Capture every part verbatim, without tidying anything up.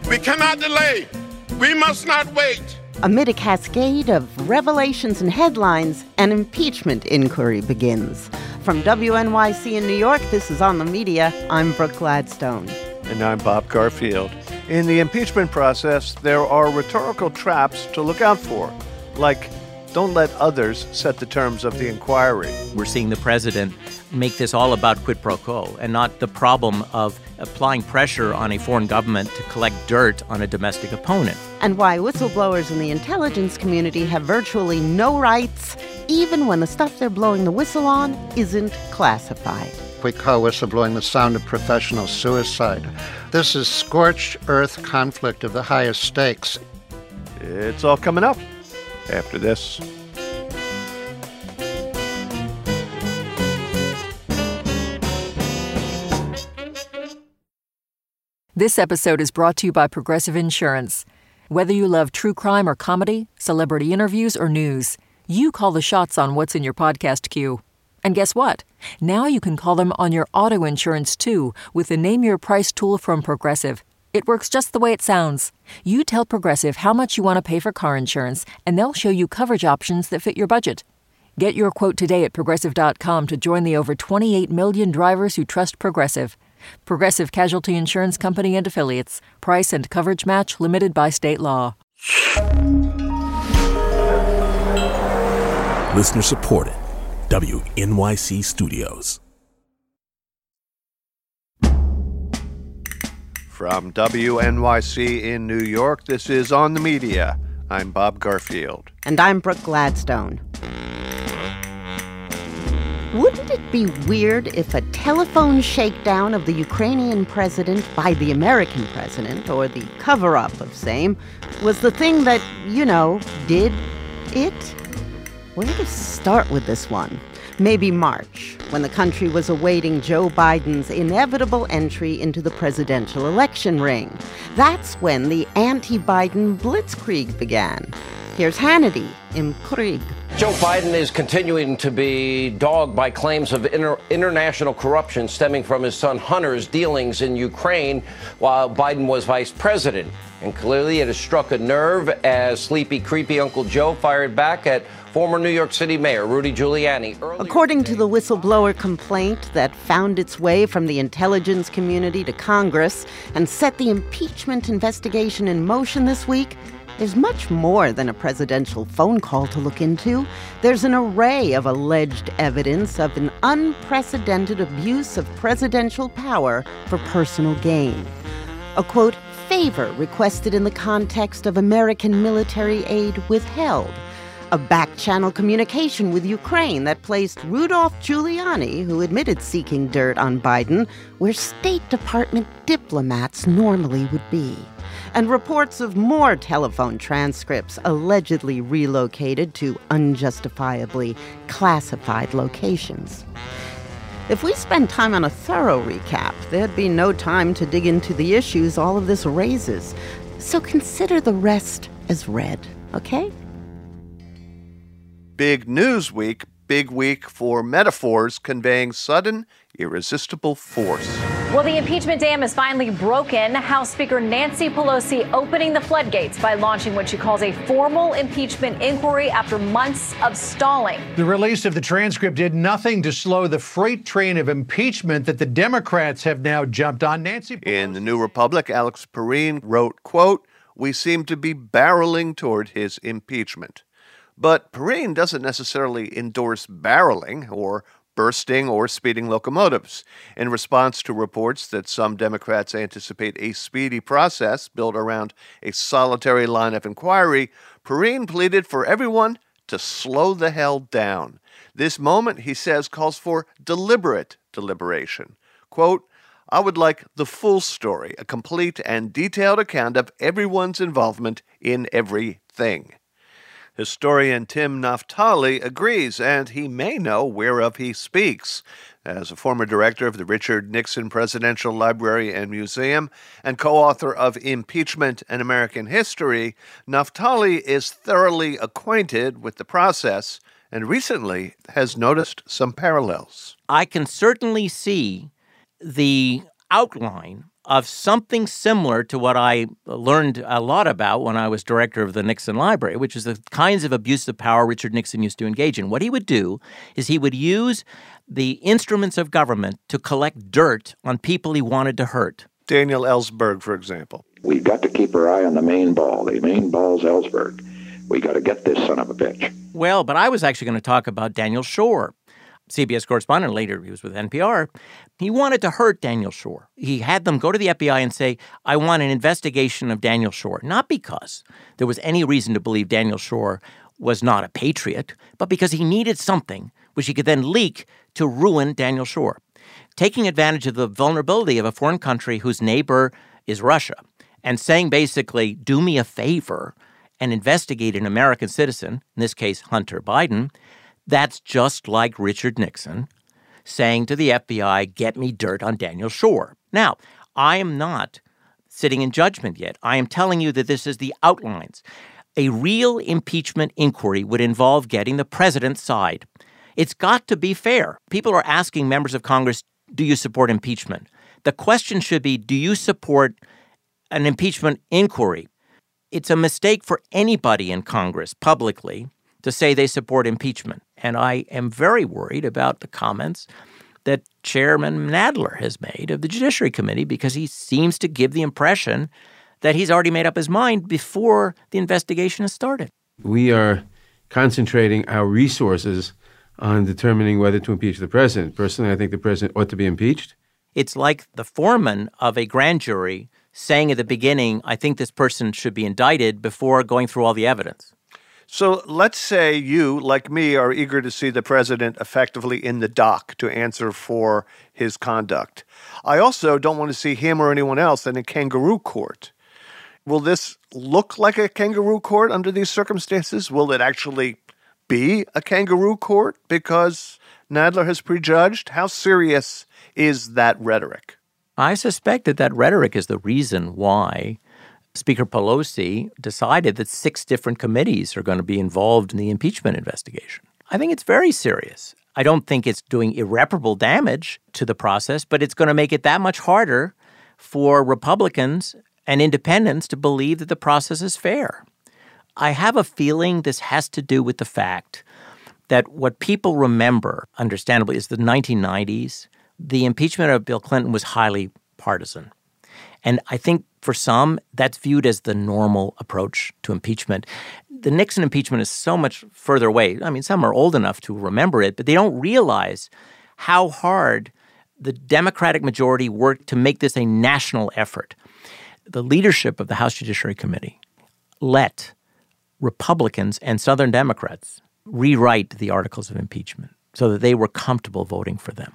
We cannot delay. We must not wait. Amid a cascade of revelations and headlines, an impeachment inquiry begins. From W N Y C in New York, this is On the Media. I'm Brooke Gladstone. And I'm Bob Garfield. In the impeachment process, there are rhetorical traps to look out for, like, don't let others set the terms of the inquiry. We're seeing the president make this all about quid pro quo and not the problem of applying pressure on a foreign government to collect dirt on a domestic opponent. And why whistleblowers in the intelligence community have virtually no rights, even when the stuff they're blowing the whistle on isn't classified. We call whistleblowing the sound of professional suicide. This is scorched earth conflict of the highest stakes. It's all coming up after this. This episode is brought to you by Progressive Insurance. Whether you love true crime or comedy, celebrity interviews or news, you call the shots on what's in your podcast queue. And guess what? Now you can call them on your auto insurance, too, with the Name Your Price tool from Progressive. It works just the way it sounds. You tell Progressive how much you want to pay for car insurance, and they'll show you coverage options that fit your budget. Get your quote today at Progressive dot com to join the over twenty-eight million drivers who trust Progressive. Progressive Casualty Insurance Company and Affiliates. Price and coverage match limited by state law. Listener supported. W N Y C Studios. From W N Y C in New York, this is On the Media. I'm Bob Garfield. And I'm Brooke Gladstone. Wouldn't it be weird if a telephone shakedown of the Ukrainian president by the American president, or the cover-up of same, was the thing that, you know, did it? Where to start with this one? Maybe March, when the country was awaiting Joe Biden's inevitable entry into the presidential election ring. That's when the anti-Biden blitzkrieg began. Here's Hannity im Krieg. Joe Biden is continuing to be dogged by claims of inter- international corruption stemming from his son Hunter's dealings in Ukraine while Biden was vice president. And clearly it has struck a nerve as sleepy, creepy Uncle Joe fired back at former New York City Mayor Rudy Giuliani. Earlier According to the whistleblower complaint that found its way from the intelligence community to Congress and set the impeachment investigation in motion this week, there's much more than a presidential phone call to look into. There's an array of alleged evidence of an unprecedented abuse of presidential power for personal gain. A, quote, favor requested in the context of American military aid withheld. A back-channel communication with Ukraine that placed Rudolph Giuliani, who admitted seeking dirt on Biden, where State Department diplomats normally would be. And reports of more telephone transcripts allegedly relocated to unjustifiably classified locations. If we spend time on a thorough recap, there'd be no time to dig into the issues all of this raises. So consider the rest as read, okay? Big news week, big week for metaphors conveying sudden, irresistible force. Well, the impeachment dam is finally broken. House Speaker Nancy Pelosi opening the floodgates by launching what she calls a formal impeachment inquiry after months of stalling. The release of the transcript did nothing to slow the freight train of impeachment that the Democrats have now jumped on. Nancy Pelosi. In the New Republic, Alex Perrine wrote, quote, we seem to be barreling toward his impeachment. But Perrine doesn't necessarily endorse barreling or bursting or speeding locomotives. In response to reports that some Democrats anticipate a speedy process built around a solitary line of inquiry, Perrine pleaded for everyone to slow the hell down. This moment, he says, calls for deliberate deliberation. Quote, I would like the full story, a complete and detailed account of everyone's involvement in everything. Historian Tim Naftali agrees, and he may know whereof he speaks. As a former director of the Richard Nixon Presidential Library and Museum and co-author of Impeachment and American History, Naftali is thoroughly acquainted with the process and recently has noticed some parallels. I can certainly see the outline of something similar to what I learned a lot about when I was director of the Nixon Library, which is the kinds of abuse of power Richard Nixon used to engage in. What he would do is he would use the instruments of government to collect dirt on people he wanted to hurt. Daniel Ellsberg, for example. We've got to keep our eye on the main ball. The main ball's Ellsberg. We got to get this son of a bitch. Well, but I was actually going to talk about Daniel Schorr, C B S correspondent. Later, he was with N P R. He wanted to hurt Daniel Schorr. He had them go to the F B I and say, I want an investigation of Daniel Schorr. Not because there was any reason to believe Daniel Schorr was not a patriot, but because he needed something which he could then leak to ruin Daniel Schorr. Taking advantage of the vulnerability of a foreign country whose neighbor is Russia and saying basically, do me a favor and investigate an American citizen, in this case Hunter Biden, that's just like Richard Nixon saying to the F B I, get me dirt on Daniel Schorr. Now, I am not sitting in judgment yet. I am telling you that this is the outlines. A real impeachment inquiry would involve getting the president's side. It's got to be fair. People are asking members of Congress, do you support impeachment? The question should be, do you support an impeachment inquiry? It's a mistake for anybody in Congress publicly to say they support impeachment. And I am very worried about the comments that Chairman Nadler has made of the Judiciary Committee because he seems to give the impression that he's already made up his mind before the investigation has started. We are concentrating our resources on determining whether to impeach the president. Personally, I think the president ought to be impeached. It's like the foreman of a grand jury saying at the beginning, I think this person should be indicted before going through all the evidence. So let's say you, like me, are eager to see the president effectively in the dock to answer for his conduct. I also don't want to see him or anyone else in a kangaroo court. Will this look like a kangaroo court under these circumstances? Will it actually be a kangaroo court because Nadler has prejudged? How serious is that rhetoric? I suspect that that rhetoric is the reason why Speaker Pelosi decided that six different committees are going to be involved in the impeachment investigation. I think it's very serious. I don't think it's doing irreparable damage to the process, but it's going to make it that much harder for Republicans and independents to believe that the process is fair. I have a feeling this has to do with the fact that what people remember, understandably, is the nineteen nineties. The impeachment of Bill Clinton was highly partisan. And I think for some, that's viewed as the normal approach to impeachment. The Nixon impeachment is so much further away. I mean, some are old enough to remember it, but they don't realize how hard the Democratic majority worked to make this a national effort. The leadership of the House Judiciary Committee let Republicans and Southern Democrats rewrite the articles of impeachment so that they were comfortable voting for them.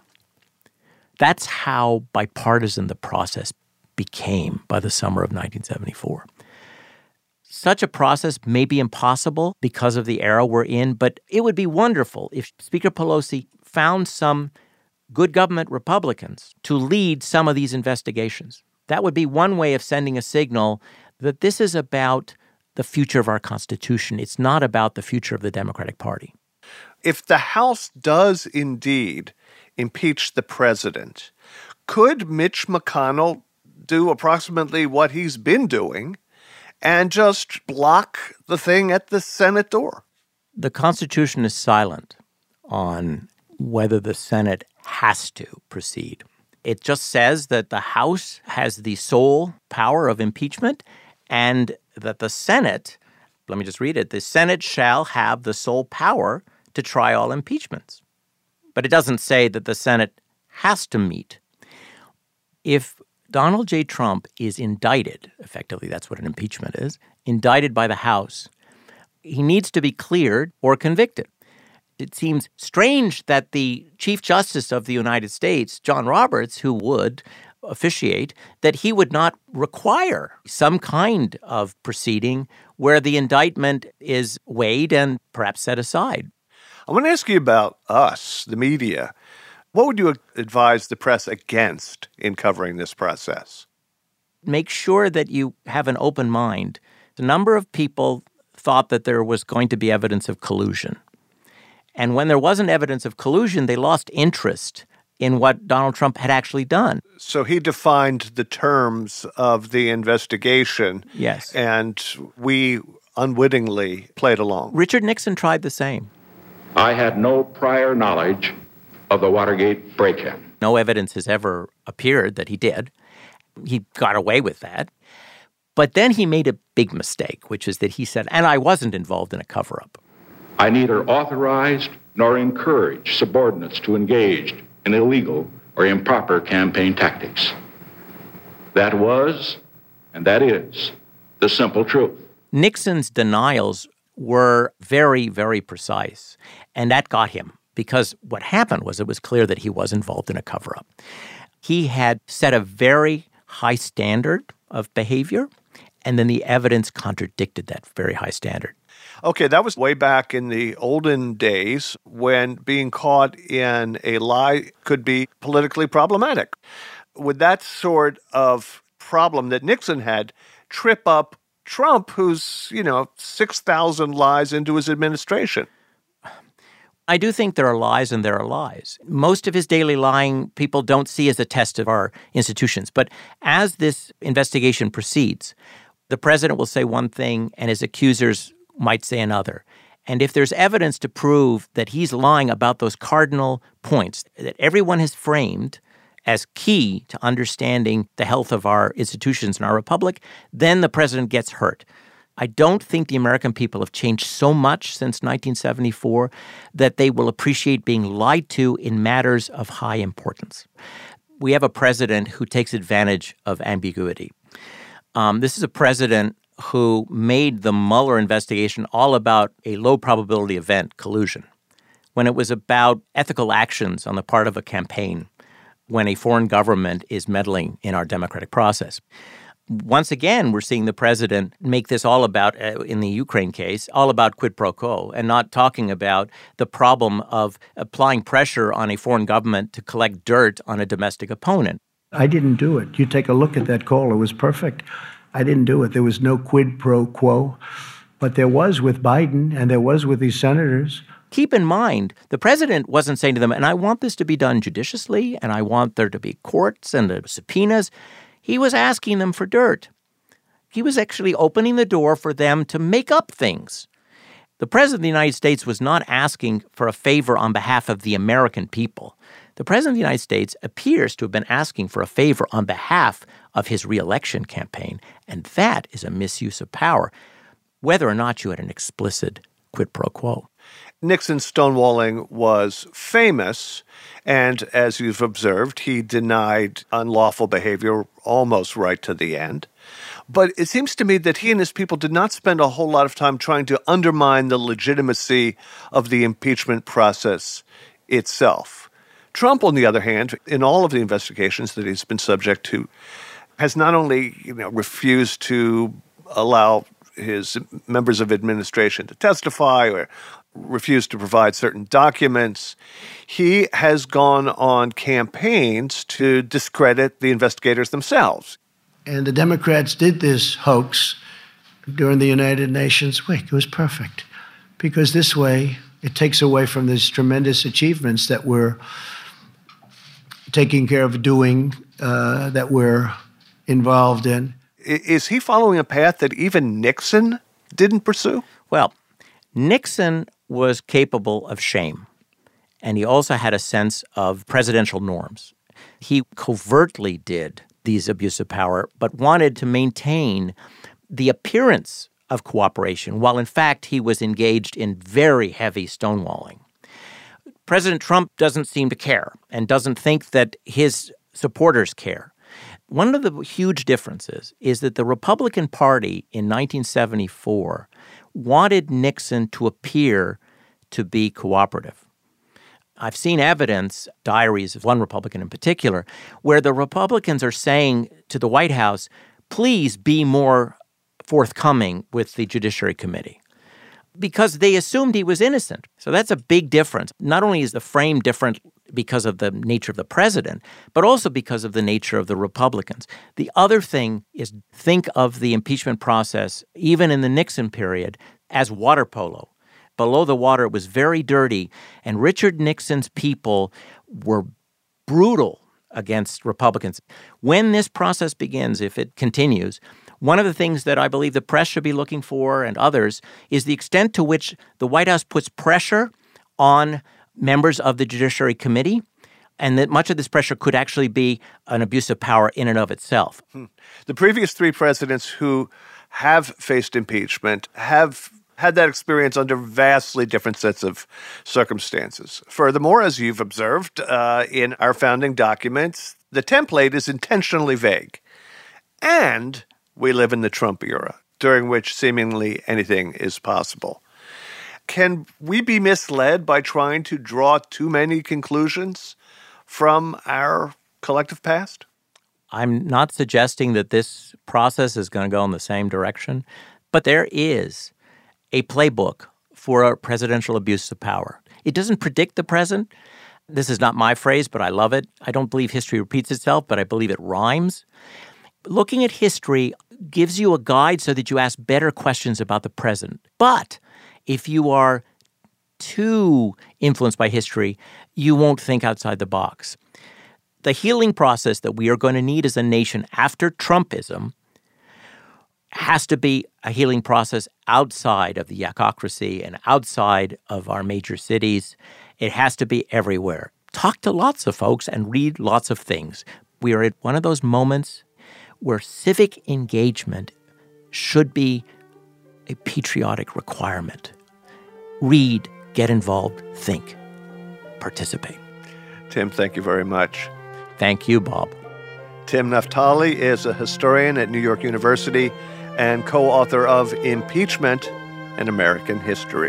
That's how bipartisan the process became by the summer of nineteen seventy-four. Such a process may be impossible because of the era we're in, but it would be wonderful if Speaker Pelosi found some good government Republicans to lead some of these investigations. That would be one way of sending a signal that this is about the future of our Constitution. It's not about the future of the Democratic Party. If the House does indeed impeach the president, could Mitch McConnell do approximately what he's been doing and just block the thing at the Senate door? The Constitution is silent on whether the Senate has to proceed. It just says that the House has the sole power of impeachment and that the Senate, let me just read it, the Senate shall have the sole power to try all impeachments. But it doesn't say that the Senate has to meet. If Donald J. Trump is indicted, effectively that's what an impeachment is, indicted by the House, he needs to be cleared or convicted. It seems strange that the Chief Justice of the United States, John Roberts, who would officiate, that he would not require some kind of proceeding where the indictment is weighed and perhaps set aside. I want to ask you about us, the media. What would you advise the press against in covering this process? Make sure that you have an open mind. A number of people thought that there was going to be evidence of collusion. And when there wasn't evidence of collusion, they lost interest in what Donald Trump had actually done. So he defined the terms of the investigation. Yes. And we unwittingly played along. Richard Nixon tried the same. I had no prior knowledge of the Watergate break-in. No evidence has ever appeared that he did. He got away with that. But then he made a big mistake, which is that he said, and I wasn't involved in a cover-up. I neither authorized nor encouraged subordinates to engage in illegal or improper campaign tactics. That was, and that is, the simple truth. Nixon's denials were very, very precise, and that got him, because what happened was it was clear that he was involved in a cover-up. He had set a very high standard of behavior, and then the evidence contradicted that very high standard. Okay, that was way back in the olden days when being caught in a lie could be politically problematic. Would that sort of problem that Nixon had trip up Trump, who's, you know, six thousand lies into his administration? I do think there are lies and there are lies. Most of his daily lying people don't see as a test of our institutions. But as this investigation proceeds, the president will say one thing and his accusers might say another. And if there's evidence to prove that he's lying about those cardinal points that everyone has framed as key to understanding the health of our institutions and our republic, then the president gets hurt. I don't think the American people have changed so much since nineteen seventy-four that they will appreciate being lied to in matters of high importance. We have a president who takes advantage of ambiguity. Um, this is a president who made the Mueller investigation all about a low-probability event, collusion, when it was about ethical actions on the part of a campaign when a foreign government is meddling in our democratic process. Once again, we're seeing the president make this all about, uh, in the Ukraine case, all about quid pro quo and not talking about the problem of applying pressure on a foreign government to collect dirt on a domestic opponent. I didn't do it. You take a look at that call. It was perfect. I didn't do it. There was no quid pro quo. But there was with Biden and there was with these senators. Keep in mind, the president wasn't saying to them, and I want this to be done judiciously, and I want there to be courts and uh, subpoenas. He was asking them for dirt. He was actually opening the door for them to make up things. The president of the United States was not asking for a favor on behalf of the American people. The president of the United States appears to have been asking for a favor on behalf of his reelection campaign, and that is a misuse of power, whether or not you had an explicit quid pro quo. Nixon's stonewalling was famous, and as you've observed, he denied unlawful behavior almost right to the end. But it seems to me that he and his people did not spend a whole lot of time trying to undermine the legitimacy of the impeachment process itself. Trump, on the other hand, in all of the investigations that he's been subject to, has not only, you know, refused to allow his members of administration to testify or refused to provide certain documents. He has gone on campaigns to discredit the investigators themselves. And the Democrats did this hoax during the United Nations week. It was perfect because this way it takes away from these tremendous achievements that we're taking care of doing, uh, that we're involved in. Is he following a path that even Nixon didn't pursue? Well, Nixon was capable of shame, and he also had a sense of presidential norms. He covertly did these abuse of power, but wanted to maintain the appearance of cooperation, while in fact he was engaged in very heavy stonewalling. President Trump doesn't seem to care and doesn't think that his supporters care. One of the huge differences is that the Republican Party in nineteen seventy-four wanted Nixon to appear to be cooperative. I've seen evidence, diaries of one Republican in particular, where the Republicans are saying to the White House, please be more forthcoming with the Judiciary Committee, because they assumed he was innocent. So that's a big difference. Not only is the frame different because of the nature of the president, but also because of the nature of the Republicans. The other thing is think of the impeachment process, even in the Nixon period, as water polo. Below the water, it was very dirty, and Richard Nixon's people were brutal against Republicans. When this process begins, if it continues, one of the things that I believe the press should be looking for and others is the extent to which the White House puts pressure on members of the Judiciary Committee, and that much of this pressure could actually be an abuse of power in and of itself. Hmm. The previous three presidents who have faced impeachment have had that experience under vastly different sets of circumstances. Furthermore, as you've observed uh, in our founding documents, the template is intentionally vague. And we live in the Trump era, during which seemingly anything is possible. Can we be misled by trying to draw too many conclusions from our collective past? I'm not suggesting that this process is going to go in the same direction, but there is a playbook for a presidential abuse of power. It doesn't predict the present. This is not my phrase, but I love it. I don't believe history repeats itself, but I believe it rhymes. Looking at history gives you a guide so that you ask better questions about the present. But if you are too influenced by history, you won't think outside the box. The healing process that we are going to need as a nation after Trumpism has to be a healing process outside of the yakocracy and outside of our major cities. It has to be everywhere. Talk to lots of folks and read lots of things. We are at one of those moments where civic engagement should be a patriotic requirement. Read, get involved, think, participate. Tim, thank you very much. Thank you, Bob. Tim Naftali is a historian at New York University and co-author of Impeachment, An American History.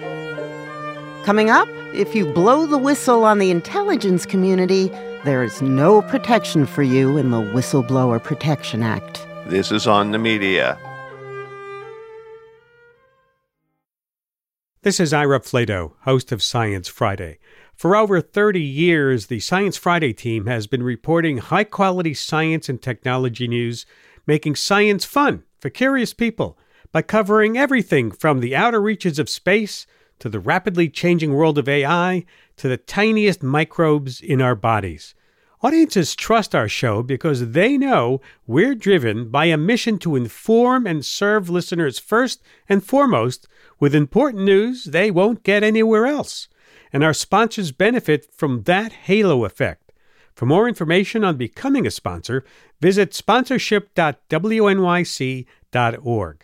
Coming up, if you blow the whistle on the intelligence community, there is no protection for you in the Whistleblower Protection Act. This is On the Media. This is Ira Flato, host of Science Friday. For over thirty years, the Science Friday team has been reporting high-quality science and technology news, making science fun for curious people by covering everything from the outer reaches of space to the rapidly changing world of A I to the tiniest microbes in our bodies. Audiences trust our show because they know we're driven by a mission to inform and serve listeners first and foremost with important news they won't get anywhere else. And our sponsors benefit from that halo effect. For more information on becoming a sponsor, visit sponsorship dot w n y c dot org.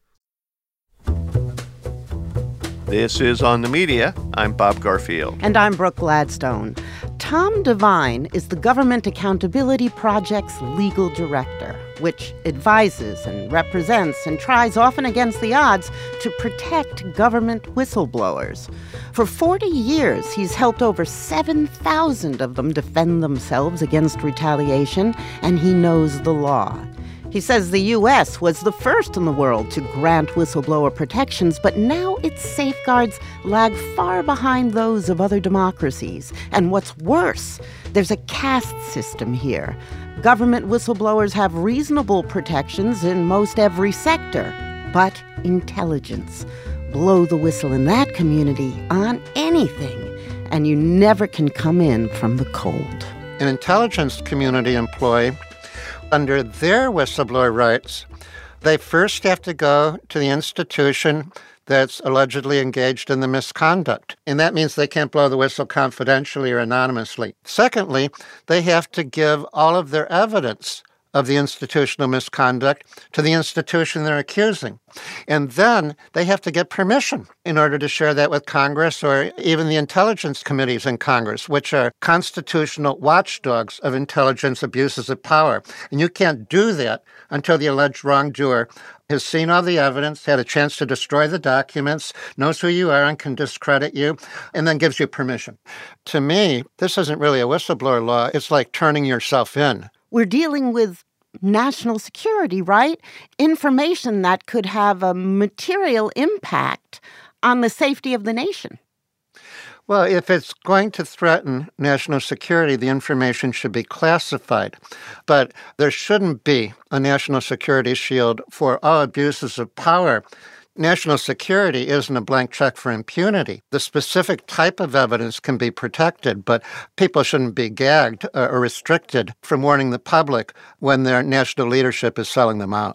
This is On the Media. I'm Bob Garfield. And I'm Brooke Gladstone. Tom Devine is the Government Accountability Project's legal director, which advises and represents and tries, often against the odds, to protect government whistleblowers. For forty years, he's helped over seven thousand of them defend themselves against retaliation, and he knows the law. He says the U S was the first in the world to grant whistleblower protections, but now its safeguards lag far behind those of other democracies. And what's worse, there's a caste system here. Government whistleblowers have reasonable protections in most every sector, but intelligence. Blow the whistle in that community on anything, and you never can come in from the cold. An intelligence community employee, under their whistleblower rights, they first have to go to the institution that's allegedly engaged in the misconduct. And that means they can't blow the whistle confidentially or anonymously. Secondly, they have to give all of their evidence of the institutional misconduct to the institution they're accusing. And then they have to get permission in order to share that with Congress or even the intelligence committees in Congress, which are constitutional watchdogs of intelligence abuses of power. And you can't do that until the alleged wrongdoer has seen all the evidence, had a chance to destroy the documents, knows who you are and can discredit you, and then gives you permission. To me, this isn't really a whistleblower law. It's like turning yourself in. We're dealing with national security, right? Information that could have a material impact on the safety of the nation. Well, if it's going to threaten national security, the information should be classified. But there shouldn't be a national security shield for all abuses of power National security isn't a blank check for impunity. The specific type of evidence can be protected, but people shouldn't be gagged or restricted from warning the public when their national leadership is selling them out.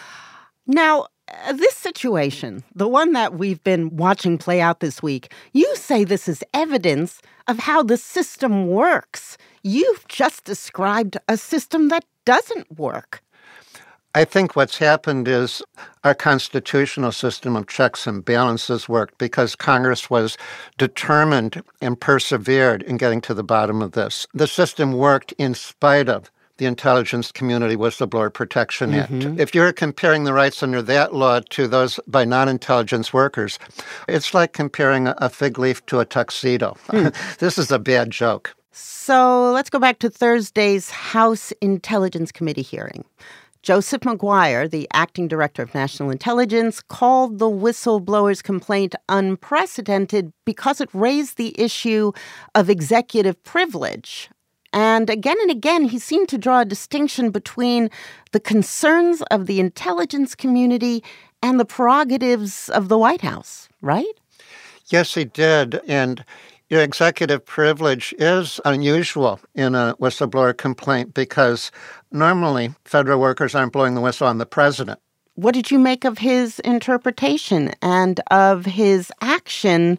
Now, uh, this situation, the one that we've been watching play out this week, you say this is evidence of how the system works. You've just described a system that doesn't work. I think what's happened is our constitutional system of checks and balances worked because Congress was determined and persevered in getting to the bottom of this. The system worked in spite of the Intelligence Community Whistleblower Protection Act. Mm-hmm. If you're comparing the rights under that law to those by non-intelligence workers, it's like comparing a fig leaf to a tuxedo. Mm. This is a bad joke. So let's go back to Thursday's House Intelligence Committee hearing. Joseph Maguire, the acting director of national intelligence, called the whistleblower's complaint unprecedented because it raised the issue of executive privilege. And again and again, he seemed to draw a distinction between the concerns of the intelligence community and the prerogatives of the White House, right? Yes, he did. And your executive privilege is unusual in a whistleblower complaint because normally federal workers aren't blowing the whistle on the president. What did you make of his interpretation and of his action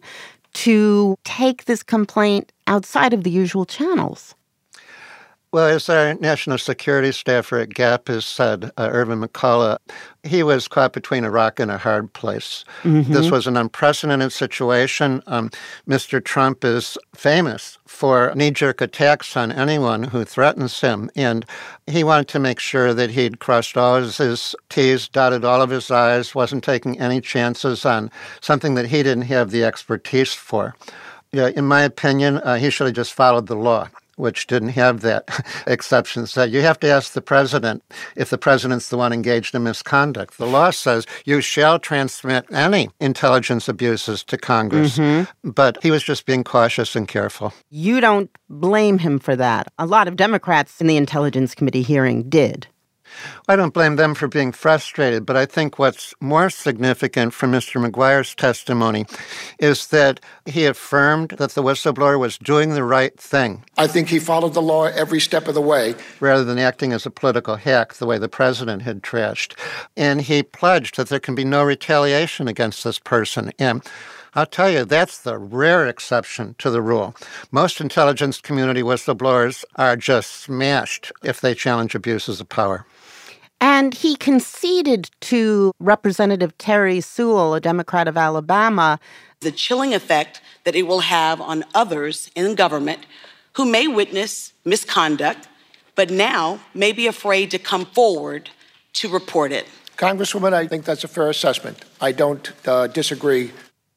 to take this complaint outside of the usual channels? Well, as our national security staffer at Gap has said, uh, Irvin McCullough, he was caught between a rock and a hard place. Mm-hmm. This was an unprecedented situation. Um, Mister Trump is famous for knee-jerk attacks on anyone who threatens him, and he wanted to make sure that he'd crossed all of his T's, dotted all of his I's, wasn't taking any chances on something that he didn't have the expertise for. Yeah, in my opinion, uh, he should have just followed the law, which didn't have that exception. So you have to ask the president if the president's the one engaged in misconduct. The law says you shall transmit any intelligence abuses to Congress. Mm-hmm. But he was just being cautious and careful. You don't blame him for that. A lot of Democrats in the Intelligence Committee hearing did. I don't blame them for being frustrated, but I think what's more significant from Mister Maguire's testimony is that he affirmed that the whistleblower was doing the right thing. I think he followed the law every step of the way. Rather than acting as a political hack the way the president had trashed. And he pledged that there can be no retaliation against this person. And I'll tell you, that's the rare exception to the rule. Most intelligence community whistleblowers are just smashed if they challenge abuses of power. And he conceded to Representative Terry Sewell, a Democrat of Alabama, the chilling effect that it will have on others in government who may witness misconduct, but now may be afraid to come forward to report it. Congresswoman, I think that's a fair assessment. I don't uh, disagree.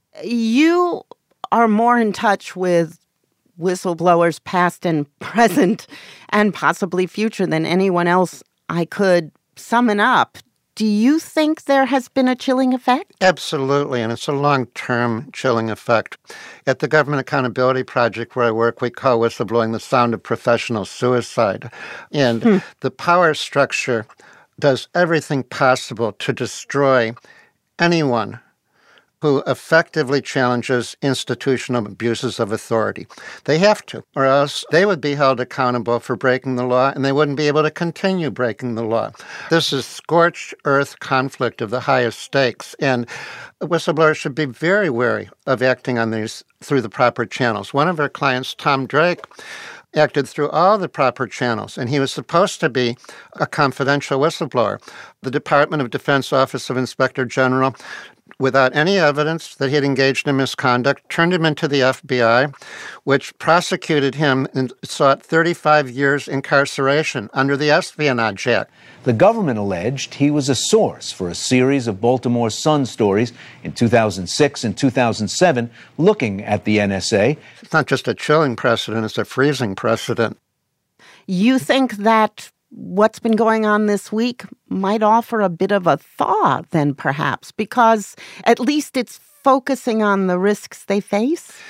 You are more in touch with whistleblowers past and present and possibly future than anyone else I could summon up. Do you think there has been a chilling effect? Absolutely, and it's a long-term chilling effect. At the Government Accountability Project where I work, we call whistleblowing the sound of professional suicide. And hmm. the power structure does everything possible to destroy anyone who effectively challenges institutional abuses of authority. They have to, or else they would be held accountable for breaking the law, and they wouldn't be able to continue breaking the law. This is scorched earth conflict of the highest stakes, and whistleblowers should be very wary of acting on these through the proper channels. One of our clients, Tom Drake, acted through all the proper channels, and he was supposed to be a confidential whistleblower. The Department of Defense Office of Inspector General, without any evidence that he had engaged in misconduct, turned him into the F B I, which prosecuted him and sought thirty-five years incarceration under the Espionage Act. The government alleged he was a source for a series of Baltimore Sun stories in two thousand six and two thousand seven looking at the N S A. It's not just a chilling precedent, it's a freezing precedent. You think that what's been going on this week might offer a bit of a thaw then perhaps, because at least it's focusing on the risks they face?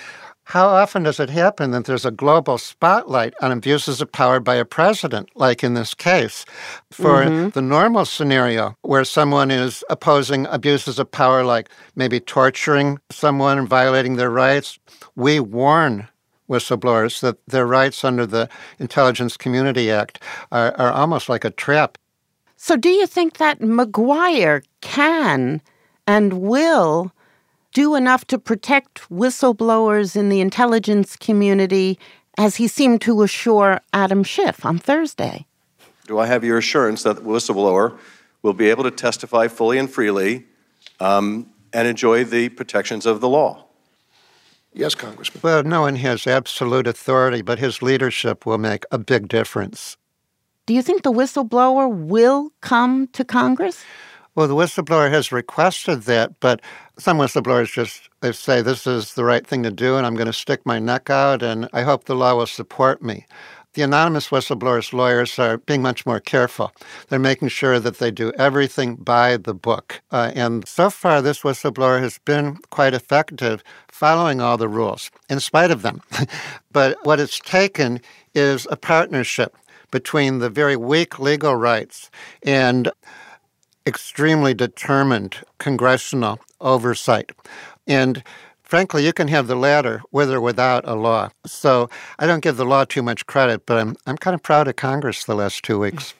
How often does it happen that there's a global spotlight on abuses of power by a president, like in this case? For mm-hmm. the normal scenario where someone is opposing abuses of power, like maybe torturing someone and violating their rights, we warn whistleblowers that their rights under the Intelligence Community Act are, are almost like a trap. So do you think that McGuire can and will do enough to protect whistleblowers in the intelligence community, as he seemed to assure Adam Schiff on Thursday? Do I have your assurance that the whistleblower will be able to testify fully and freely um, and enjoy the protections of the law? Yes, Congressman. Well, no one has absolute authority, but his leadership will make a big difference. Do you think the whistleblower will come to Congress? Well, the whistleblower has requested that, but some whistleblowers just they say this is the right thing to do and I'm going to stick my neck out and I hope the law will support me. The anonymous whistleblowers' lawyers are being much more careful. They're making sure that they do everything by the book. Uh, and so far, this whistleblower has been quite effective following all the rules, in spite of them. But what it's taken is a partnership between the very weak legal rights and extremely determined congressional oversight. And frankly, you can have the latter with or without a law. So I don't give the law too much credit, but I'm I'm kind of proud of Congress the last two weeks.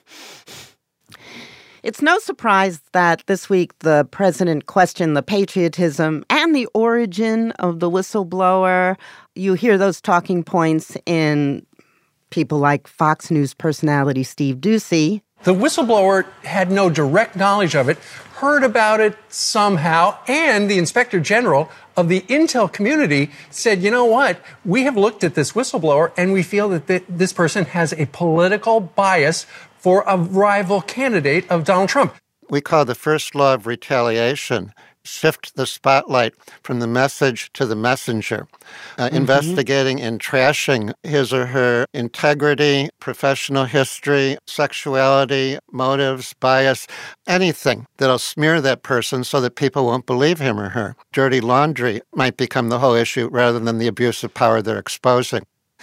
It's no surprise that this week the president questioned the patriotism and the origin of the whistleblower. You hear those talking points in people like Fox News personality Steve Doocy. The whistleblower had no direct knowledge of it, heard about it somehow, and the Inspector General of the intel community said, you know what, we have looked at this whistleblower and we feel that th- this person has a political bias for a rival candidate of Donald Trump. We call the first law of retaliation shift the spotlight from the message to the messenger, uh, mm-hmm. investigating and trashing his or her integrity, professional history, sexuality, motives, bias, anything that'll smear that person so that people won't believe him or her. Dirty laundry might become the whole issue rather than the abuse of power they're exposing.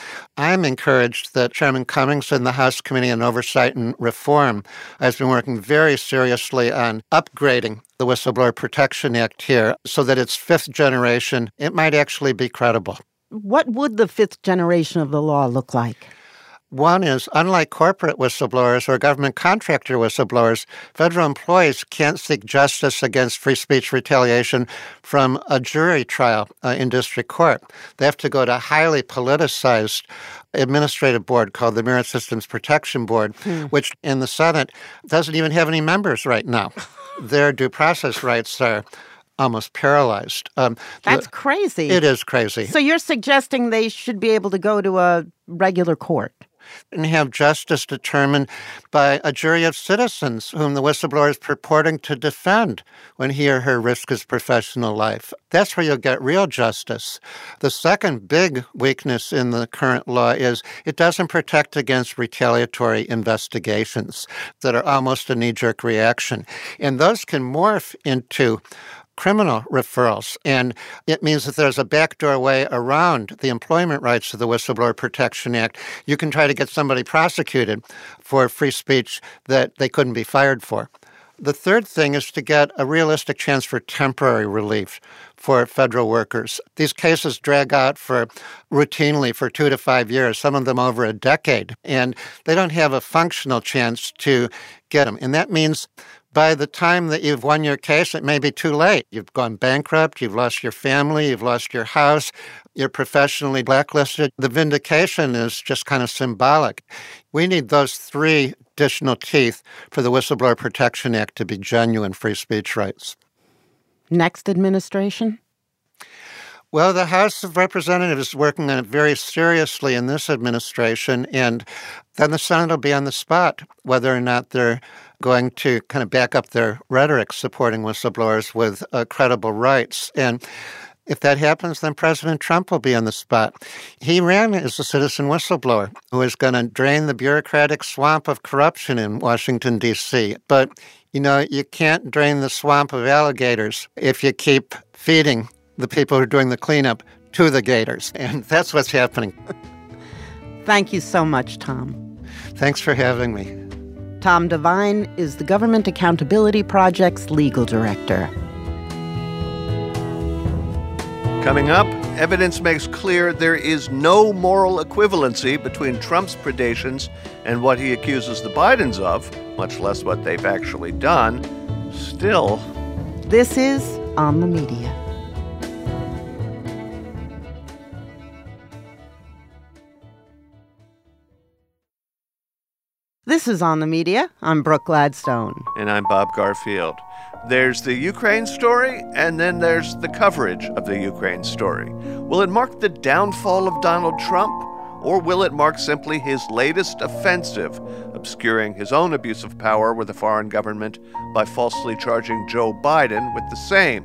I'm encouraged that Chairman Cummings in the House Committee on Oversight and Reform has been working very seriously on upgrading the Whistleblower Protection Act here so that it's fifth generation. It might actually be credible. What would the fifth generation of the law look like? One is, unlike corporate whistleblowers or government contractor whistleblowers, federal employees can't seek justice against free speech retaliation from a jury trial uh, in district court. They have to go to a highly politicized administrative board called the Merit Systems Protection Board, hmm. which in the Senate doesn't even have any members right now. Their due process rights are almost paralyzed. Um, That's the, crazy. It is crazy. So you're suggesting they should be able to go to a regular court and have justice determined by a jury of citizens whom the whistleblower is purporting to defend when he or her risks his professional life. That's where you'll get real justice. The second big weakness in the current law is it doesn't protect against retaliatory investigations that are almost a knee-jerk reaction. And those can morph into criminal referrals, and it means that there's a backdoor way around the employment rights of the Whistleblower Protection Act. You can try to get somebody prosecuted for free speech that they couldn't be fired for. The third thing is to get a realistic chance for temporary relief for federal workers. These cases drag out for routinely for two to five years, some of them over a decade, and they don't have a functional chance to get them. And that means by the time that you've won your case, it may be too late. You've gone bankrupt, you've lost your family, you've lost your house, you're professionally blacklisted. The vindication is just kind of symbolic. We need those three additional teeth for the Whistleblower Protection Act to be genuine free speech rights. Next administration? Well, the House of Representatives is working on it very seriously in this administration, and then the Senate will be on the spot whether or not they're going to kind of back up their rhetoric supporting whistleblowers with uh, credible rights. And if that happens, then President Trump will be on the spot. He ran as a citizen whistleblower who is going to drain the bureaucratic swamp of corruption in Washington, D C. But, you know, you can't drain the swamp of alligators if you keep feeding the people who are doing the cleanup to the Gators. And that's what's happening. Thank you so much, Tom. Thanks for having me. Tom Devine is the Government Accountability Project's legal director. Coming up, evidence makes clear there is no moral equivalency between Trump's predations and what he accuses the Bidens of, much less what they've actually done. Still, this is On the Media. This is On the Media. I'm Brooke Gladstone. And I'm Bob Garfield. There's the Ukraine story, and then there's the coverage of the Ukraine story. Will it mark the downfall of Donald Trump, or will it mark simply his latest offensive, obscuring his own abuse of power with a foreign government by falsely charging Joe Biden with the same?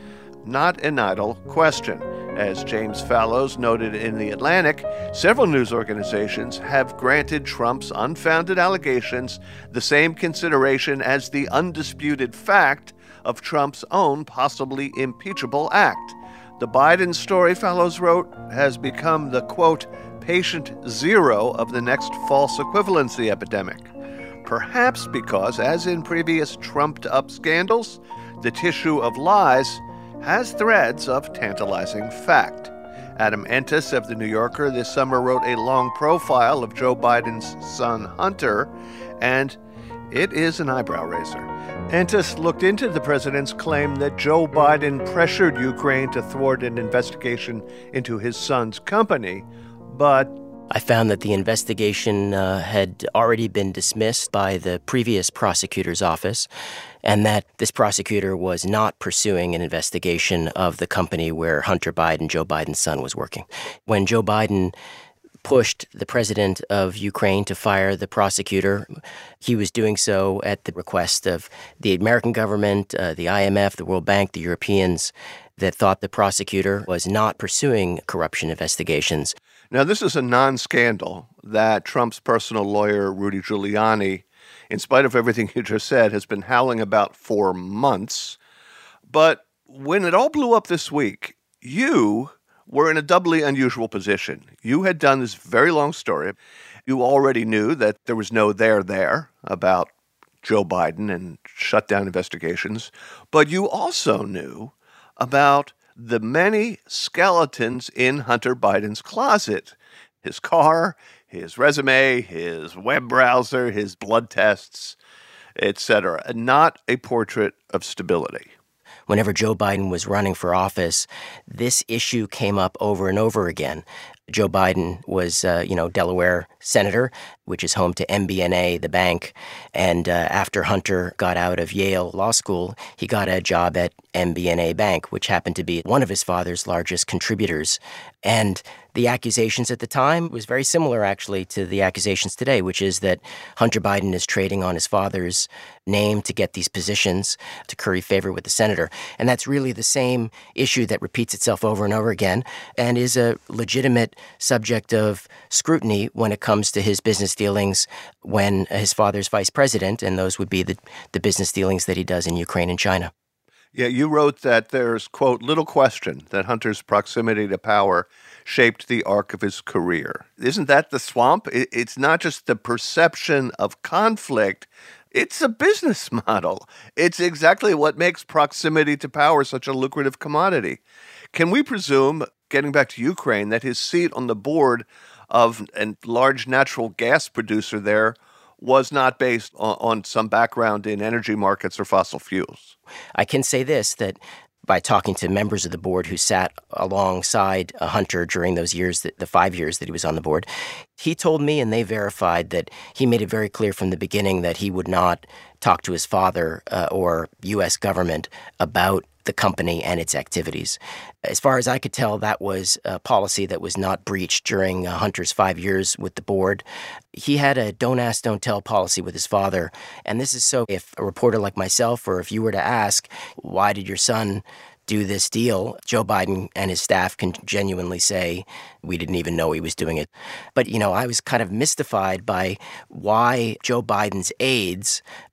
Not an idle question. As James Fallows noted in The Atlantic, several news organizations have granted Trump's unfounded allegations the same consideration as the undisputed fact of Trump's own possibly impeachable act. The Biden story, Fallows wrote, has become the, quote, patient zero of the next false equivalency epidemic. Perhaps because, as in previous trumped-up scandals, the tissue of lies has threads of tantalizing fact. Adam Entis of The New Yorker this summer wrote a long profile of Joe Biden's son Hunter, and it is an eyebrow raiser. Entis looked into the president's claim that Joe Biden pressured Ukraine to thwart an investigation into his son's company, but I found that the investigation uh, had already been dismissed by the previous prosecutor's office, and that this prosecutor was not pursuing an investigation of the company where Hunter Biden, Joe Biden's son, was working. When Joe Biden pushed the president of Ukraine to fire the prosecutor, he was doing so at the request of the American government, uh, the I M F, the World Bank, the Europeans, that thought the prosecutor was not pursuing corruption investigations. Now, this is a non-scandal that Trump's personal lawyer, Rudy Giuliani, in spite of everything you just said, has been howling about for months. But when it all blew up this week, you were in a doubly unusual position. You had done this very long story. You already knew that there was no there there about Joe Biden and shut down investigations. But you also knew about the many skeletons in Hunter Biden's closet. His car, his resume, his web browser, his blood tests, et cetera. Not a portrait of stability. Whenever Joe Biden was running for office, this issue came up over and over again. Joe Biden was, uh, you know, Delaware senator, which is home to M B N A, the bank. And uh, after Hunter got out of Yale Law School, he got a job at M B N A Bank, which happened to be one of his father's largest contributors. And the accusations at the time was very similar, actually, to the accusations today, which is that Hunter Biden is trading on his father's name to get these positions, to curry favor with the senator. And that's really the same issue that repeats itself over and over again and is a legitimate subject of scrutiny when it comes to his business dealings when his father's vice president, and those would be the, the business dealings that he does in Ukraine and China. Yeah, you wrote that there's, quote, little question that Hunter's proximity to power shaped the arc of his career. Isn't that the swamp? It's not just the perception of conflict. It's a business model. It's exactly what makes proximity to power such a lucrative commodity. Can we presume, getting back to Ukraine, that his seat on the board of a large natural gas producer there was not based on, on some background in energy markets or fossil fuels? I can say this, that by talking to members of the board who sat alongside uh, Hunter during those years, that, the five years that he was on the board, he told me, and they verified, that he made it very clear from the beginning that he would not talk to his father uh, or U S government about the company and its activities. As far as I could tell, that was a policy that was not breached during uh, Hunter's five years with the board. He had a don't ask, don't tell policy with his father. And this is so if a reporter like myself, or if you were to ask, why did your son do this deal, Joe Biden and his staff can genuinely say, we didn't even know he was doing it. But, you know, I was kind of mystified by why Joe Biden's aides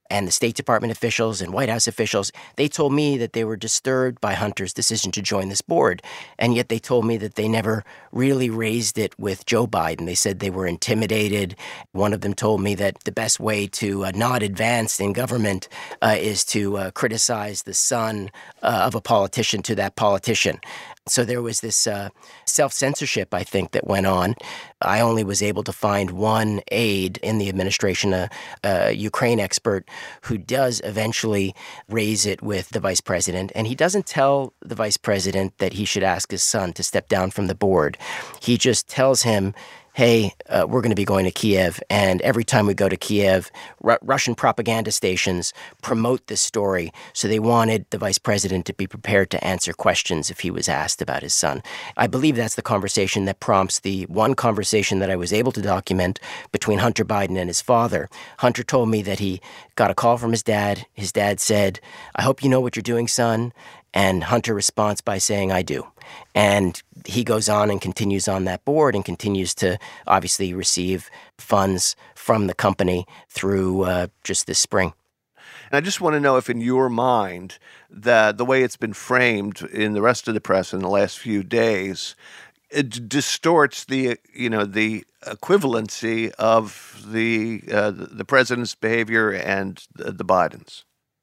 and the State Department officials and White House officials, they told me that they were disturbed by Hunter's decision to join this board. And yet they told me that they never really raised it with Joe Biden. They said they were intimidated. One of them told me that the best way to uh, not advance in government uh, is to uh, criticize the son uh, of a politician to that politician. So there was this uh, self-censorship, I think, that went on. I only was able to find one aide in the administration, a, a Ukraine expert, who does eventually raise it with the vice president. And he doesn't tell the vice president that he should ask his son to step down from the board. He just tells him, hey, uh, we're going to be going to Kiev, and every time we go to Kiev, Ru- Russian propaganda stations promote this story. So they wanted the vice president to be prepared to answer questions if he was asked about his son. I believe that's the conversation that prompts the one conversation that I was able to document between Hunter Biden and his father. Hunter told me that he got a call from his dad. His dad said, I hope you know what you're doing, son. And Hunter responds by saying, I do. And he goes on and continues on that board and continues to obviously receive funds from the company through uh, just this spring. And I just want to know if in your mind that the way it's been framed in the rest of the press in the last few days, it distorts the, you know, the equivalency of the uh, the president's behavior and the, the Bidens.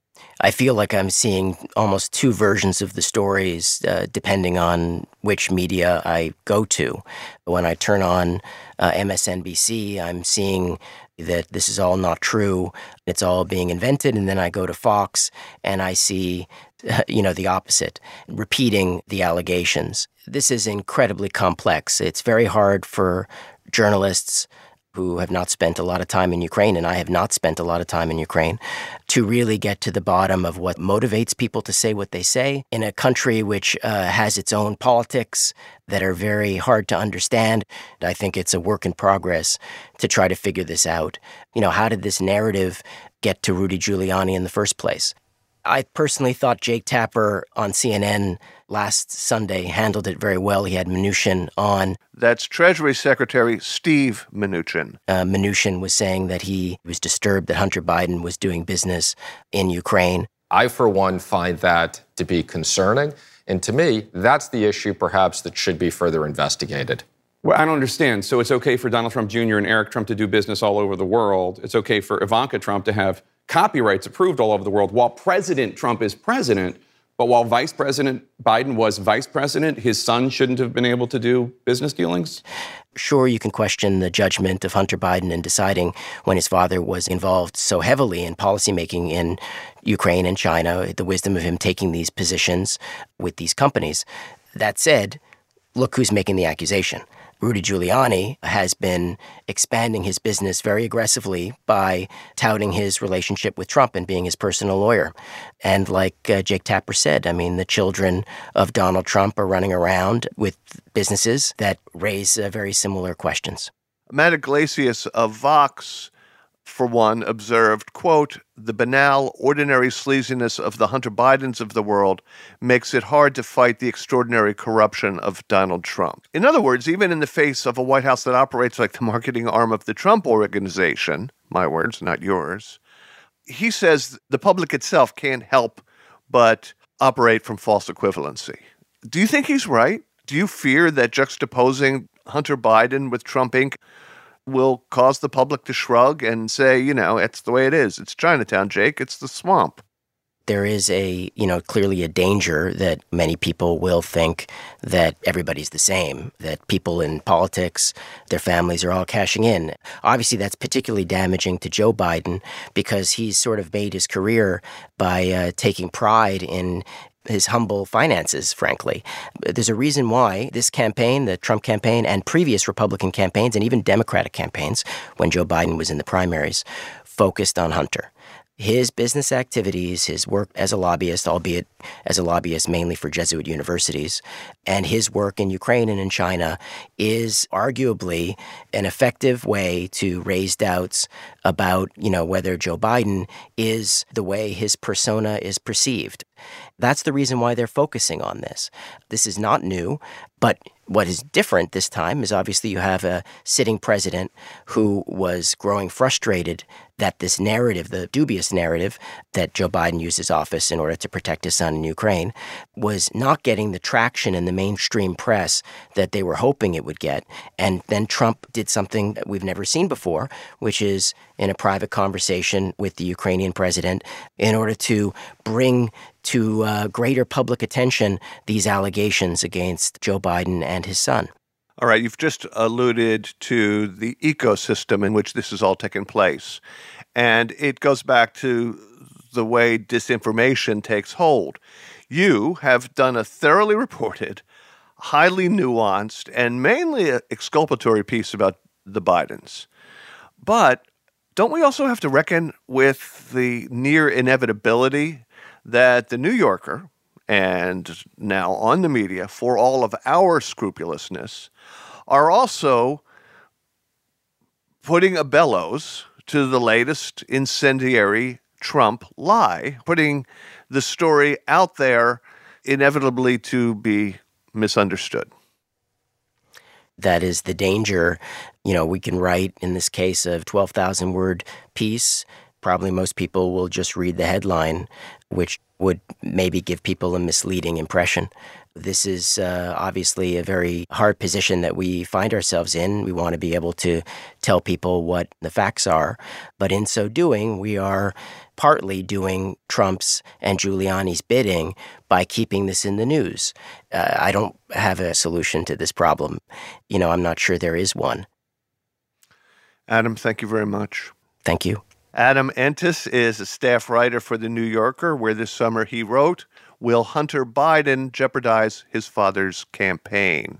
I feel like I'm seeing almost two versions of the stories, uh, depending on which media I go to. When I turn on uh, M S N B C, I'm seeing that this is all not true. It's all being invented. And then I go to Fox and I see, uh, you know, the opposite, repeating the allegations. This is incredibly complex. It's very hard for journalists who have not spent a lot of time in Ukraine, and I have not spent a lot of time in Ukraine, to really get to the bottom of what motivates people to say what they say in a country which uh, has its own politics that are very hard to understand. I think it's a work in progress to try to figure this out. You know, how did this narrative get to Rudy Giuliani in the first place? I personally thought Jake Tapper on C N N last Sunday handled it very well. He had Mnuchin on. That's Treasury Secretary Steve Mnuchin. Uh, Mnuchin was saying that he was disturbed that Hunter Biden was doing business in Ukraine. I, for one, find that to be concerning. And to me, that's the issue perhaps that should be further investigated. Well, I don't understand. So it's okay for Donald Trump Junior and Eric Trump to do business all over the world. It's okay for Ivanka Trump to have copyrights approved all over the world while President Trump is president. But while Vice President Biden was vice president, his son shouldn't have been able to do business dealings? Sure, you can question the judgment of Hunter Biden in deciding when his father was involved so heavily in policymaking in Ukraine and China, the wisdom of him taking these positions with these companies. That said, look who's making the accusation. Rudy Giuliani has been expanding his business very aggressively by touting his relationship with Trump and being his personal lawyer. And like uh, Jake Tapper said, I mean, the children of Donald Trump are running around with businesses that raise uh, very similar questions. Matt Iglesias of Vox, for one, observed, quote, the banal, ordinary sleaziness of the Hunter Bidens of the world makes it hard to fight the extraordinary corruption of Donald Trump. In other words, even in the face of a White House that operates like the marketing arm of the Trump organization, my words, not yours, he says the public itself can't help but operate from false equivalency. Do you think he's right? Do you fear that juxtaposing Hunter Biden with Trump Incorporated will cause the public to shrug and say, you know, it's the way it is. It's Chinatown, Jake. It's the swamp. There is a, you know, clearly a danger that many people will think that everybody's the same, that people in politics, their families are all cashing in. Obviously, that's particularly damaging to Joe Biden because he's sort of made his career by uh, taking pride in his humble finances, frankly. There's a reason why this campaign, the Trump campaign, and previous Republican campaigns, and even Democratic campaigns, when Joe Biden was in the primaries, focused on Hunter. His business activities, his work as a lobbyist, albeit as a lobbyist mainly for Jesuit universities, and his work in Ukraine and in China is arguably an effective way to raise doubts about, you know, whether Joe Biden is the way his persona is perceived. That's the reason why they're focusing on this. This is not new, but what is different this time is obviously you have a sitting president who was growing frustrated that this narrative, the dubious narrative that Joe Biden used his office in order to protect his son in Ukraine, was not getting the traction in the mainstream press that they were hoping it would get. And then Trump did something that we've never seen before, which is in a private conversation with the Ukrainian president in order to bring to uh, greater public attention these allegations against Joe Biden and his son. All right, you've just alluded to the ecosystem in which this has all taken place. And it goes back to the way disinformation takes hold. You have done a thoroughly reported, highly nuanced, and mainly exculpatory piece about the Bidens. But don't we also have to reckon with the near inevitability that the New Yorker, and now on the media, for all of our scrupulousness, are also putting a bellows to the latest incendiary Trump lie, putting the story out there inevitably to be misunderstood? That is the danger. You know, we can write, in this case, a twelve thousand word piece. Probably most people will just read the headline, which would maybe give people a misleading impression. This is uh, obviously a very hard position that we find ourselves in. We want to be able to tell people what the facts are. But in so doing, we are partly doing Trump's and Giuliani's bidding by keeping this in the news. Uh, I don't have a solution to this problem. You know, I'm not sure there is one. Adam, thank you very much. Thank you. Adam Entous is a staff writer for The New Yorker, where this summer he wrote, "Will Hunter Biden jeopardize his father's campaign?"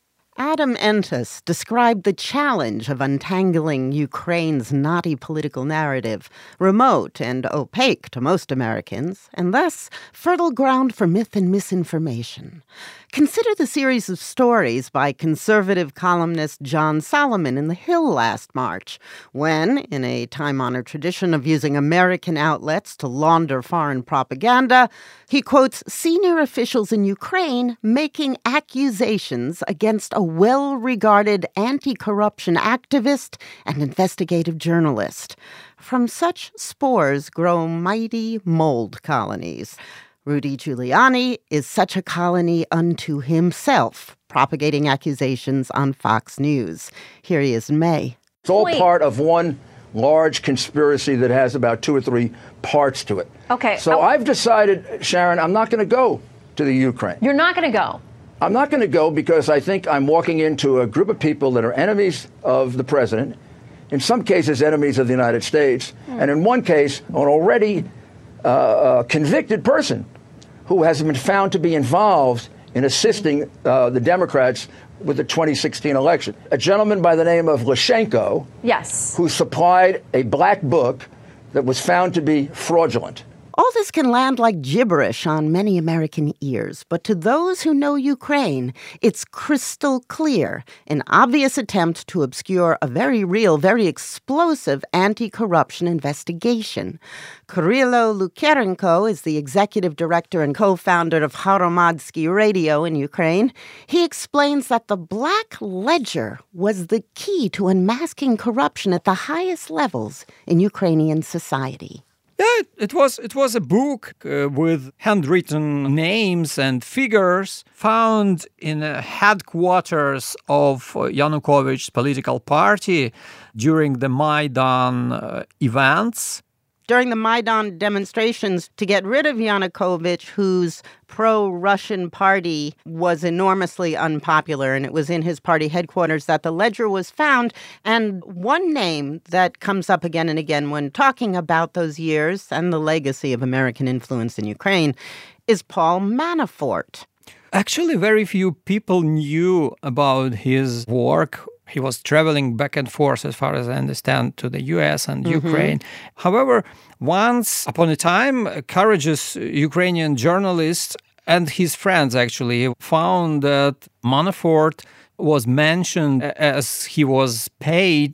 Adam Entous described the challenge of untangling Ukraine's knotty political narrative, remote and opaque to most Americans, and thus fertile ground for myth and misinformation. Consider the series of stories by conservative columnist John Solomon in The Hill last March, when, in a time-honored tradition of using American outlets to launder foreign propaganda, he quotes senior officials in Ukraine making accusations against a well-regarded anti-corruption activist and investigative journalist. From such spores grow mighty mold colonies. Rudy Giuliani is such a colony unto himself, propagating accusations on Fox News. Here he is in May. It's all Wait. part of one large conspiracy that has about two or three parts to it. Okay. So oh. I've decided, Sharon, I'm not going to go to the Ukraine. You're not going to go? I'm not going to go because I think I'm walking into a group of people that are enemies of the president, in some cases enemies of the United States, mm. and in one case, an already uh, uh, convicted person who has been found to be involved in assisting uh, the Democrats with the twenty sixteen election. A gentleman by the name of Lashenko, yes, who supplied a black book that was found to be fraudulent. All this can land like gibberish on many American ears, but to those who know Ukraine, it's crystal clear, an obvious attempt to obscure a very real, very explosive anti-corruption investigation. Kirilo Lukarenko is the executive director and co-founder of Hromadske Radio in Ukraine. He explains that the Black Ledger was the key to unmasking corruption at the highest levels in Ukrainian society. Yeah, it was it was a book uh, with handwritten names and figures found in the headquarters of Yanukovych's political party during the Maidan uh, events. During the Maidan demonstrations to get rid of Yanukovych, whose pro-Russian party was enormously unpopular, and it was in his party headquarters that the ledger was found. And one name that comes up again and again when talking about those years and the legacy of American influence in Ukraine is Paul Manafort. Actually, very few people knew about his work. He was traveling back and forth, as far as I understand, to the U S and mm-hmm. Ukraine. However, once upon a time, a courageous Ukrainian journalist and his friends actually found that Manafort was mentioned as he was paid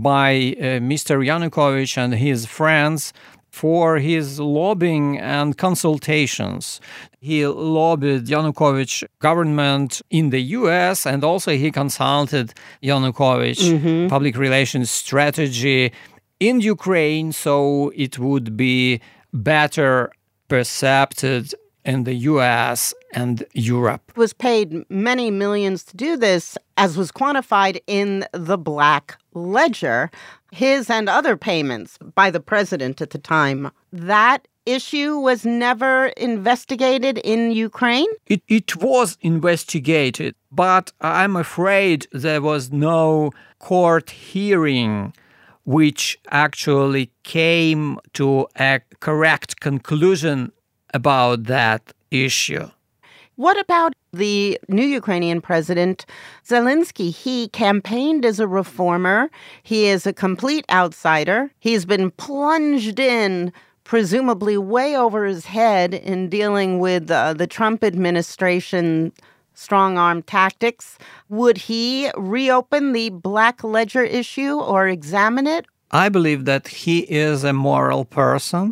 by uh, Mister Yanukovych and his friends for his lobbying and consultations. He lobbied Yanukovych government in the U S, and also he consulted Yanukovych mm-hmm. public relations strategy in Ukraine, so it would be better perceived in the U S and Europe. Was paid many millions to do this, as was quantified in the Black Ledger, his and other payments by the president at the time. That issue was never investigated in Ukraine? It, it was investigated, but I'm afraid there was no court hearing which actually came to a correct conclusion about that issue. What about the new Ukrainian president, Zelensky? He campaigned as a reformer. He is a complete outsider. He's been plunged in, presumably way over his head, in dealing with uh, the Trump administration strong-arm tactics. Would he reopen the Black Ledger issue or examine it? I believe that he is a moral person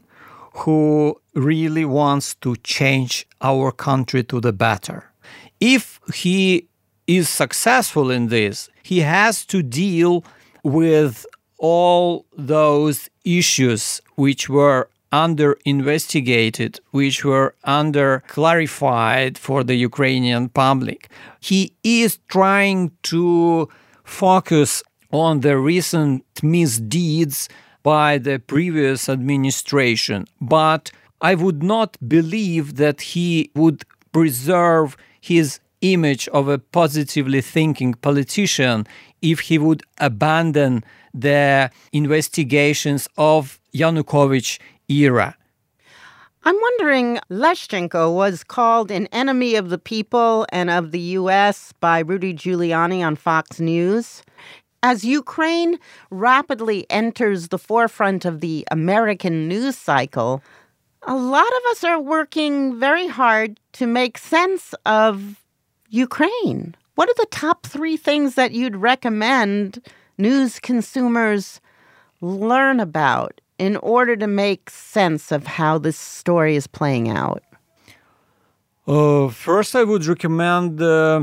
who really wants to change our country to the better. If he is successful in this, he has to deal with all those issues which were under investigated, which were under clarified for the Ukrainian public. He is trying to focus on the recent misdeeds by the previous administration, but I would not believe that he would preserve his image of a positively thinking politician if he would abandon the investigations of Yanukovych era. I'm wondering, Leshchenko was called an enemy of the people and of the U S by Rudy Giuliani on Fox News. As Ukraine rapidly enters the forefront of the American news cycle, a lot of us are working very hard to make sense of Ukraine. What are the top three things that you'd recommend news consumers learn about in order to make sense of how this story is playing out? Uh, first, I would recommend uh,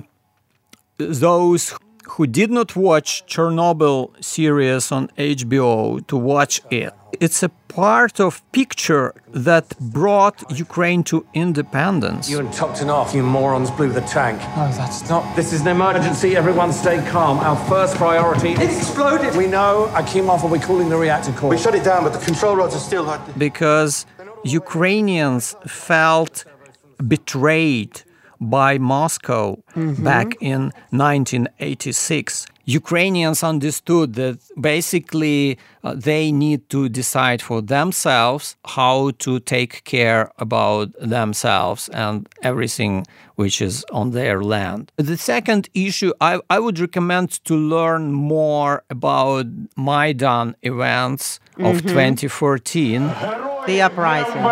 those who did not watch Chernobyl series on H B O to watch it. It's a part of picture that brought Ukraine to independence. You and Toktanov, you morons, blew the tank. No, that's not. This is an emergency. Everyone stay calm. Our first priority. It exploded. We know. Akimov will be calling the reactor core. We shut it down, but the control rods are still hot. Because Ukrainians felt betrayed by Moscow mm-hmm. back in nineteen eighty-six. Ukrainians understood that basically uh, they need to decide for themselves how to take care about themselves and everything which is on their land. The second issue, I, I would recommend to learn more about Maidan events mm-hmm. of twenty fourteen. The uprising.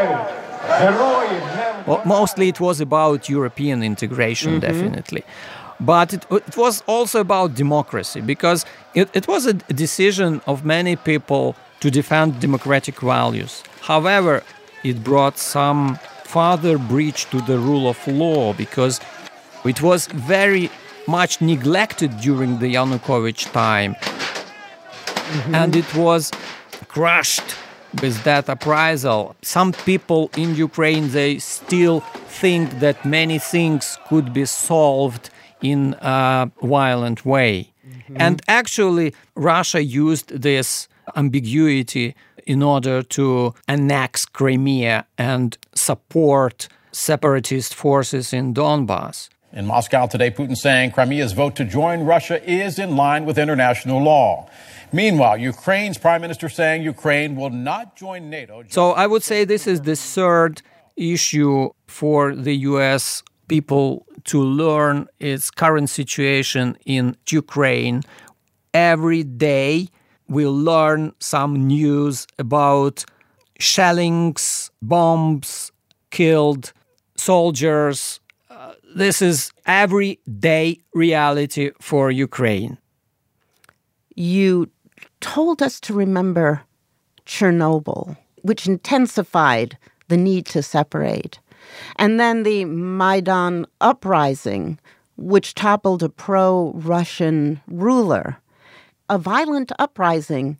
Well, mostly it was about European integration, mm-hmm. definitely. But it, it was also about democracy, because it, it was a decision of many people to defend democratic values. However, it brought some further breach to the rule of law, because it was very much neglected during the Yanukovych time. Mm-hmm. And it was crushed with that uprisal. Some people in Ukraine, they still think that many things could be solved in a violent way. Mm-hmm. And actually, Russia used this ambiguity in order to annex Crimea and support separatist forces in Donbass. In Moscow today, Putin saying Crimea's vote to join Russia is in line with international law. Meanwhile, Ukraine's prime minister saying Ukraine will not join NATO. So I would say this is the third issue for the U S people to learn its current situation in Ukraine. Every day we learn some news about shellings, bombs, killed soldiers. Uh, this is everyday reality for Ukraine. You told us to remember Chernobyl, which intensified the need to separate. And then the Maidan uprising, which toppled a pro-Russian ruler. A violent uprising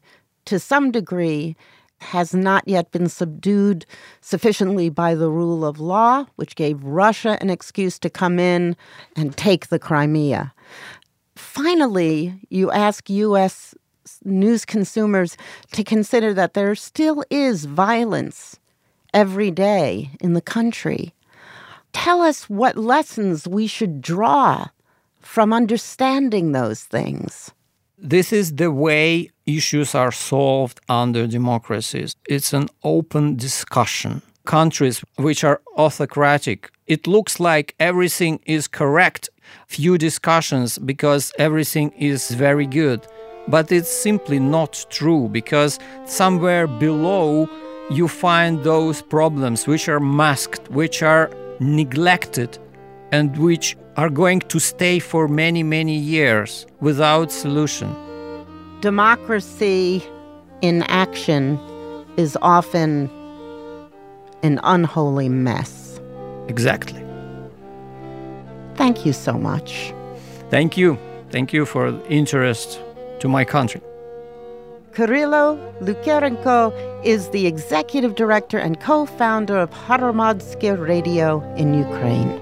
to some degree, has not yet been subdued sufficiently by the rule of law, which gave Russia an excuse to come in and take the Crimea. Finally, you ask U S news consumers to consider that there still is violence every day in the country. Tell us what lessons we should draw from understanding those things. This is the way issues are solved under democracies. It's an open discussion. Countries which are autocratic, it looks like everything is correct. Few discussions because everything is very good. But it's simply not true, because somewhere below you find those problems which are masked, which are neglected, and which are going to stay for many, many years without solution. Democracy in action is often an unholy mess. Exactly. Thank you so much. Thank you. Thank you for interest to my country. Kirilo Lukiarenko is the executive director and co-founder of Hromadske Radio in Ukraine.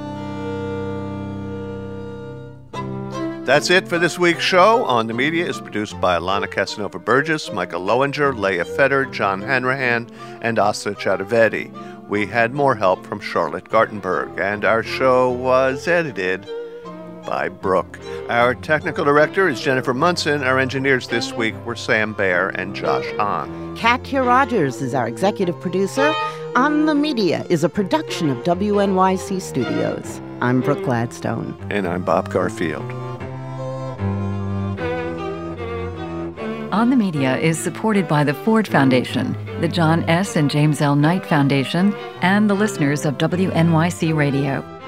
That's it for this week's show. On the Media is produced by Alana Casanova-Burgess, Michael Lowinger, Leah Feder, John Hanrahan, and Asta Chaturvedi. We had more help from Charlotte Gartenberg, and our show was edited by Brooke. Our technical director is Jennifer Munson. Our engineers this week were Sam Baer and Josh Hahn. Katya Rogers is our executive producer. On the Media is a production of W N Y C Studios. I'm Brooke Gladstone. And I'm Bob Garfield. On the Media is supported by the Ford Foundation, the John S. and James L. Knight Foundation, and the listeners of W N Y C Radio.